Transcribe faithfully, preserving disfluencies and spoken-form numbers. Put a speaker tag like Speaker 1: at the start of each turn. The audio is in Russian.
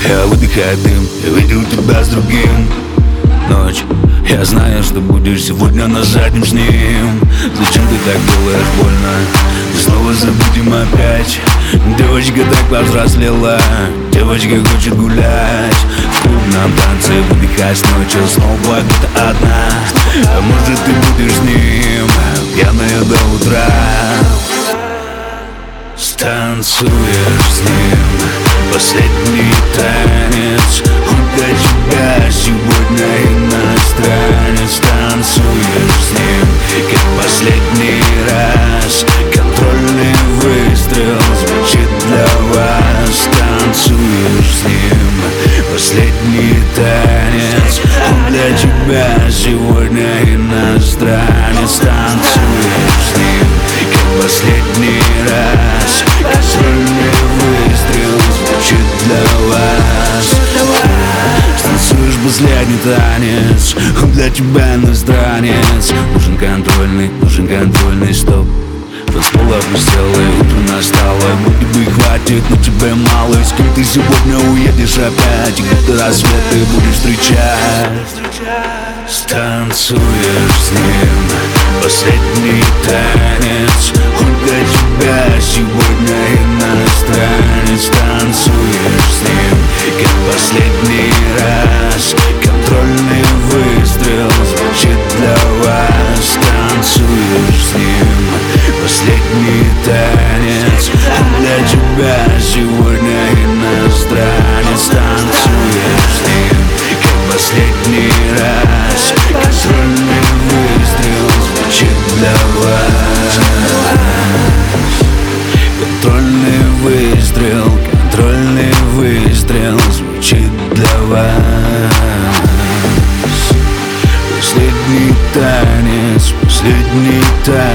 Speaker 1: Я выдыхаю дым, я видел тебя с другим. Ночь, я знаю, что будешь сегодня на заднем с ним. Зачем ты так делаешь больно? И снова забудем опять. Девочка так повзрослела, девочка хочет гулять. В клубном танце выдыхать ночью снова где-то одна. А может ты будешь с ним, пьяная до утра. Станцуешь с ним последний танец. Он для тебя сегодня иностранец. Танцуешь с ним, как последний раз. Контрольный выстрел звучит для вас. Танцуешь с ним последний танец. Он для тебя сегодня иностранец. Танцуешь с ним, как последний раз. Контрольный выстрел звучит для вас. Станцуешь последний танец. Он для тебя иностранец. Нужен контрольный, нужен контрольный стоп. Танцпол опустел и утро настало. Будто бы хватит, но тебе мало. И с кем ты сегодня уедешь опять? И где-то рассвет ты будешь встречать. Станцуешь с ним последний танец. Он для тебя сегодня иностранец. Танцуешь с ним, как последний раз. Контрольный выстрел звучит для вас. Танцуешь с ним последний танец. Он для тебя сегодня иностранец. Танцуешь с ним, как последний раз. Контрольный выстрел звучит для вас. Контрольный выстрел, контрольный выстрел звучит для вас. Последний танец, последний танец.